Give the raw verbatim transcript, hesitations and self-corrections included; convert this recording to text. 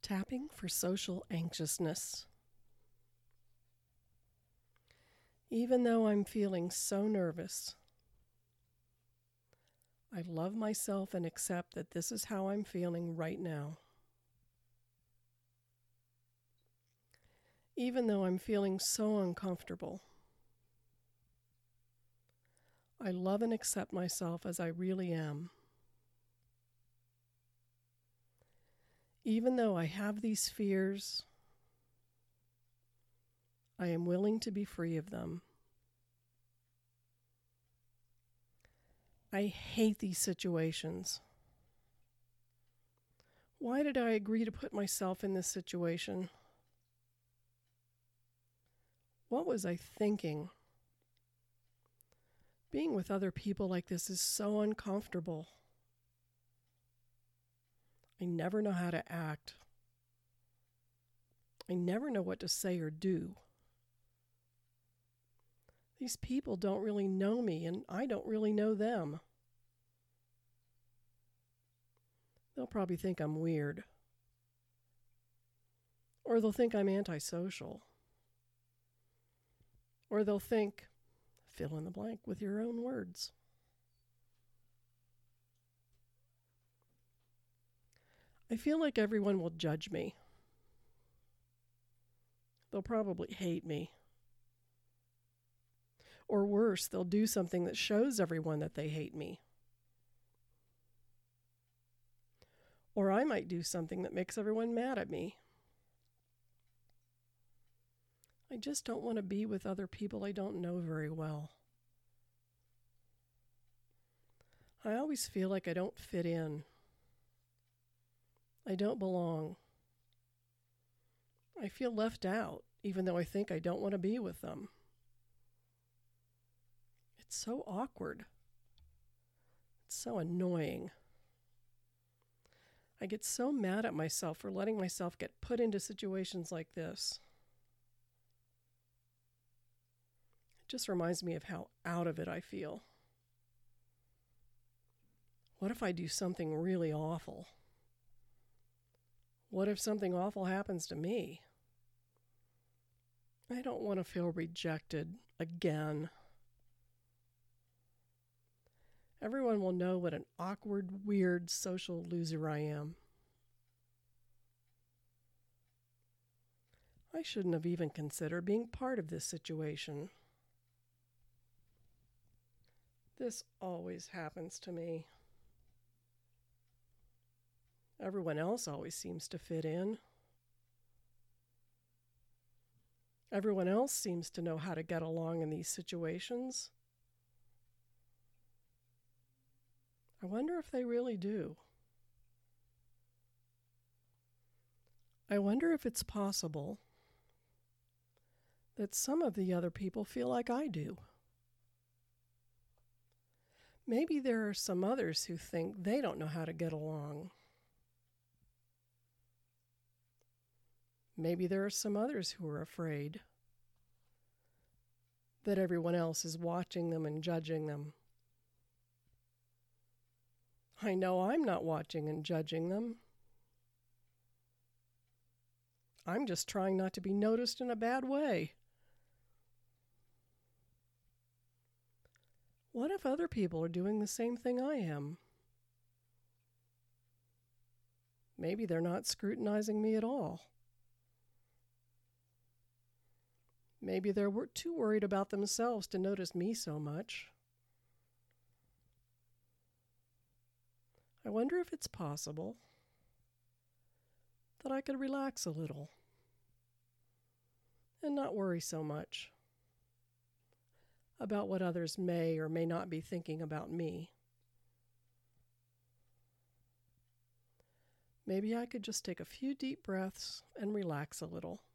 Tapping for social anxiousness. Even though I'm feeling so nervous, I love myself and accept that this is how I'm feeling right now. Even though I'm feeling so uncomfortable, I love and accept myself as I really am. Even though I have these fears, I am willing to be free of them. I hate these situations. Why did I agree to put myself in this situation? What was I thinking? Being with other people like this is so uncomfortable. I never know how to act. I never know what to say or do. These people don't really know me, and I don't really know them. They'll probably think I'm weird. Or they'll think I'm antisocial. Or they'll think, fill in the blank with your own words. I feel like everyone will judge me. They'll probably hate me. Or worse, they'll do something that shows everyone that they hate me. Or I might do something that makes everyone mad at me. I just don't want to be with other people I don't know very well. I always feel like I don't fit in. I don't belong. I feel left out, even though I think I don't want to be with them. It's so awkward. It's so annoying. I get so mad at myself for letting myself get put into situations like this. It just reminds me of how out of it I feel. What if I do something really awful? What if something awful happens to me? I don't want to feel rejected again. Everyone will know what an awkward, weird, social loser I am. I shouldn't have even considered being part of this situation. This always happens to me. Everyone else always seems to fit in. Everyone else seems to know how to get along in these situations. I wonder if they really do. I wonder if it's possible that some of the other people feel like I do. Maybe there are some others who think they don't know how to get along. Maybe there are some others who are afraid that everyone else is watching them and judging them. I know I'm not watching and judging them. I'm just trying not to be noticed in a bad way. What if other people are doing the same thing I am? Maybe they're not scrutinizing me at all. Maybe they're too worried about themselves to notice me so much. I wonder if it's possible that I could relax a little and not worry so much about what others may or may not be thinking about me. Maybe I could just take a few deep breaths and relax a little.